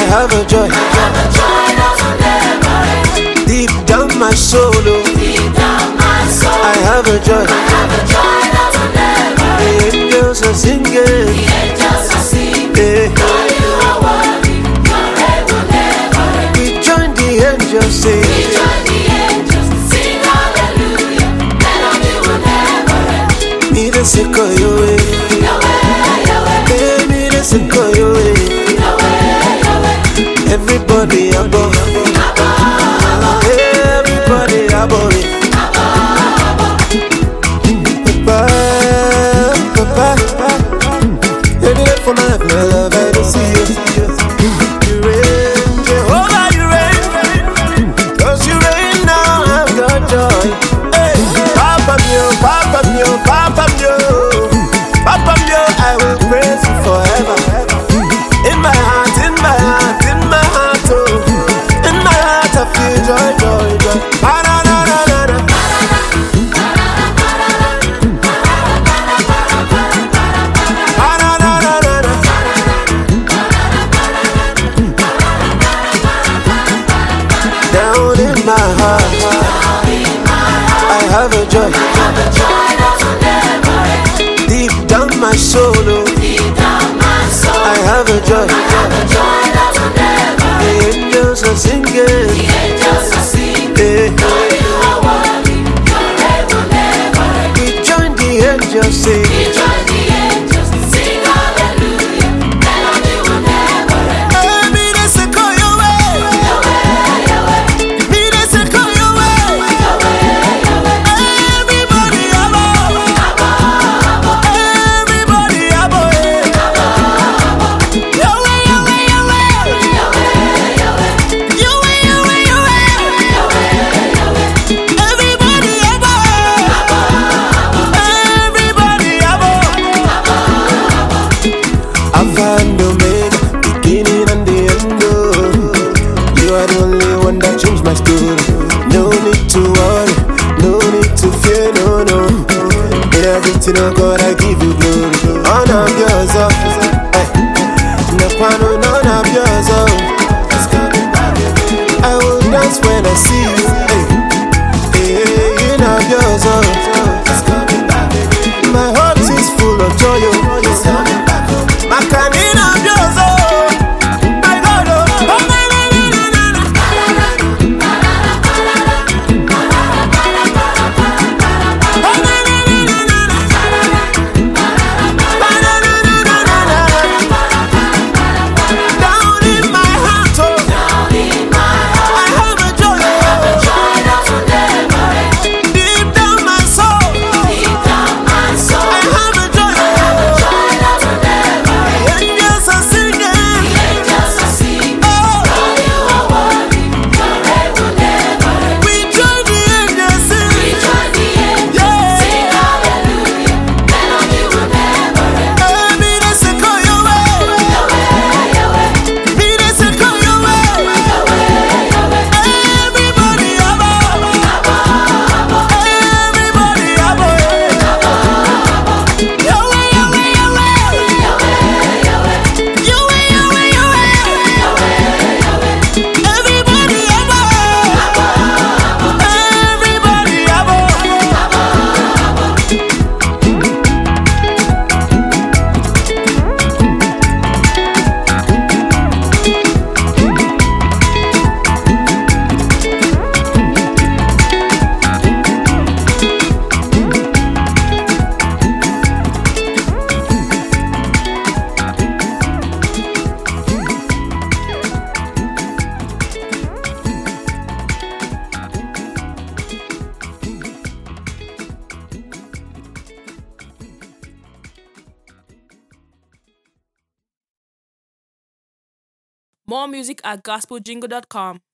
have a joy that will never end. deep down my soul. Deep down my soul, I have a joy. I have a joy that will never The end. angels are singing. The angels are singing. Yeah. Lord, you are worthy. Your reign will never end. We join the angels We sing. join the angels, sing hallelujah. Melody will never end. Me the sick of you. Yahweh, Yahweh, Hey, me the sick of you. Yahweh, Yahweh. Everybody above. Everybody above it. Papa, every day for my love, I don't see you. You reign, Jehovah, you reign. 'Cause you reign now, I've got joy. Hey, Papa mio, Papa mio, Papa mio, Papa mio, I will praise you forever. In my heart, in my heart, in my heart, oh, in my heart I feel joy, joy, joy. Pa-na-na-na-na-na. Pa-na-na-na-na-na. Down in my heart, I have a joy. Have a joy that will never end. Deep down my soul, Deep down my soul, I have a joy. have a joy that will never The end. angels are The singing. angels are singing. Yeah. Lord, you are worthy. Your reign will never end. We join the angels We sing. join the angels, sing hallelujah. Melody will never end. Hey, me the sick of your way. Yahweh, Yahweh, Me the sick of your way. Yahweh, Yahweh. Everybody above. Everybody above. Yahweh, Yahweh, Yahweh. Yahweh, Yahweh, Yahweh. Everybody above. Everybody above. Alpha and Omega, beginning and the end. Oh. You are the only one that changed my story. No need to worry, no need to fear, no, no. In everything, oh God, I give you glory. Honor of yours, oh. Hey. No pano, none of yours, oh. I will dance when I see you. Hey. Hey, you know yours, oh. My heart is full of joy, oh. My canine of yours, oh. My God, oh. Oh, na, na, na, na, na. Oh, na, na, na, na, na, na. Ba, na, na, na, na, na, na. Down in my heart, oh. Down in my heart, I have a joy, have a oh. joy that will never end. Deep down my soul, Deep down my soul, I have a joy, have a oh. joy that will never end. Angels are singing. The angels are singing. Oh, Lord, you are worthy. Your reign will never end. we join the angels We sing. join the angels, sing hallelujah. Melody will never end. Hey, me the sick of your way. Yahweh, Yahweh, Me the sick of your way. Yahweh, Yahweh. Everybody above. Everybody above. Yahweh, Yahweh, Yahweh. Yahweh, Yahweh, Yahweh. Everybody above. Everybody above. More music at gospeljingle.com.